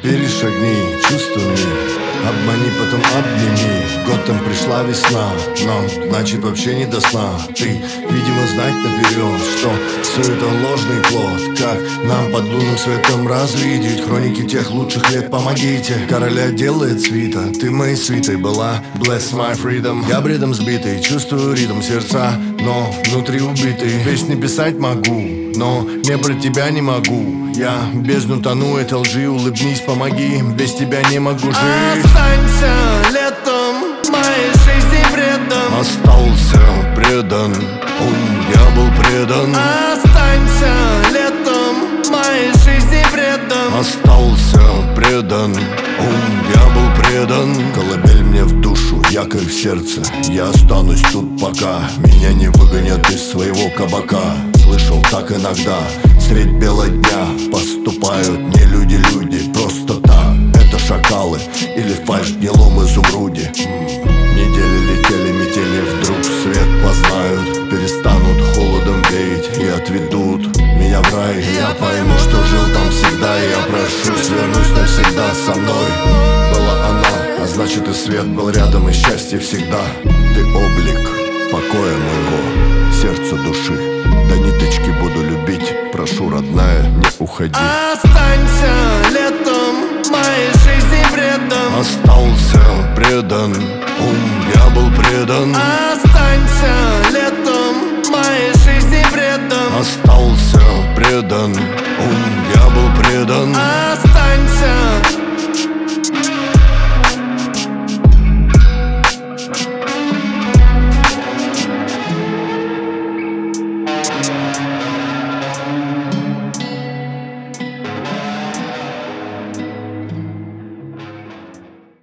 Перешагни, чувствуй, обмани, потом обними. Готом пришла весна, но значит вообще не до сна. Ты, видимо, знать наперед, что все это ложный плод. Как нам под лунным светом развидеть хроники тех лучших лет, помогите. Короля делает свита, ты моей свитой была. Bless my freedom. Я бредом сбитый, чувствую ритм сердца, но внутри убитый. Песни писать могу, но не про тебя не могу. Я в бездну тону этой лжи, улыбнись, помоги, без тебя не могу жить. Останься летом моей жизни предан. Остался предан, я был предан. Останься летом моей жизни предан. Остался предан, я был предан. Колыбель мне в душу, якорь в сердце. Я останусь тут пока меня не выгонят из своего кабака. Слышал так иногда, средь бела дня поступают не люди, просто так. Это шакалы или фальшь в гнилом изумруде. Недели летели, метели, вдруг свет познают. Перестанут холодом веять и отведут меня в рай. Я пойму, что жил там всегда, и я прошу, свернусь навсегда со мной. Была она, а значит и свет был рядом, и счастье всегда. Ты облик покоя моего, сердца души. До ниточки буду любить, прошу, родная, не уходи. Останься летом моей жизни предан. Остался предан, я был предан. Останься летом моей жизни предан. Остался предан, я был предан.